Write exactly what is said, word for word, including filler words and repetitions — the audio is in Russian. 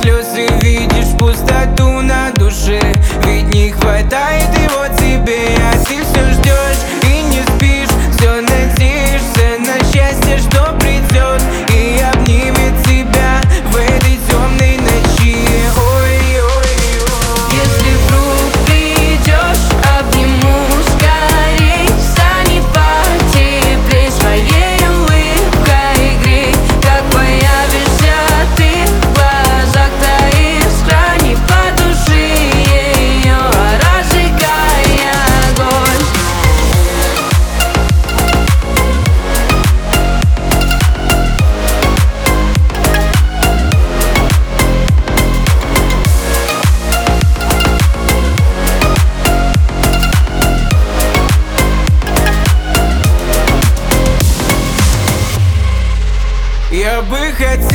слез и видишь пустоту на душе. Ведь не хватает его тебе, а ты все ждешь и не спишь. Все надеешься на счастье, что придет и обнимет тебя в этой темной ночи. Ой-ой-ой. Если вдруг придешь, обниму скорей. Станет потеплей своей улыбкой грей. Как появишься ты в глазах, та искра, не потуши ее, а разжигай огонь. Я бы хотел